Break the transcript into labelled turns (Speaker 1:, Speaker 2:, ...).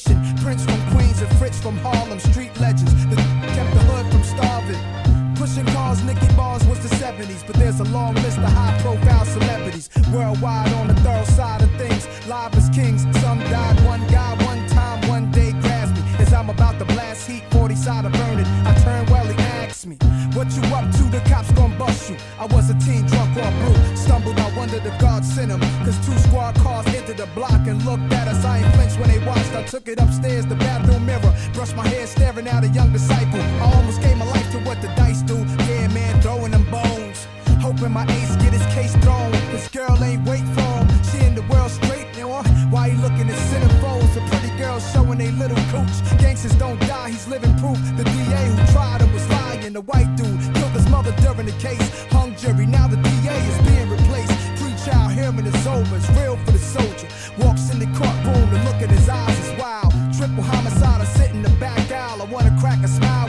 Speaker 1: nation. Prince from Queens and Fritz from Harlem, street legends that kept the hood from starving. Pushing cars, Nicky Bars was the 70s, but there's a long list of high-profile celebrities worldwide on the thorough side of things. Live as kings, some died. One guy, one time, one day grabs me as I'm about to blast heat. 40 side of burning. I turn well, he asks me, "What you up to? The cops gon' bust you." I was a teen drunk on brew, stumbled. I wondered if God sent him, 'cause 2 squad cars entered the block and looked at us. I ain't flinched when they watched. I took it upstairs, the bathroom mirror, brushed my hair, staring at a young disciple. I almost gave my life to what the dice do. Yeah, man, throwing them bones, hoping my ace get his case thrown. This girl ain't wait for him. She in the world straight now. Why he looking at centerfolds? A pretty girl showing they little cooch. Gangsters don't die, he's living proof. The DA who tried him was lying. The white dude killed his mother during the case. Hung jury, now the DA is being replaced. Pre-trial hearing is over, it's real for the soldier. Walks in the courtroom, the look in his eyes is wild. Triple homicide, I sit in the back aisle. I wanna crack a smile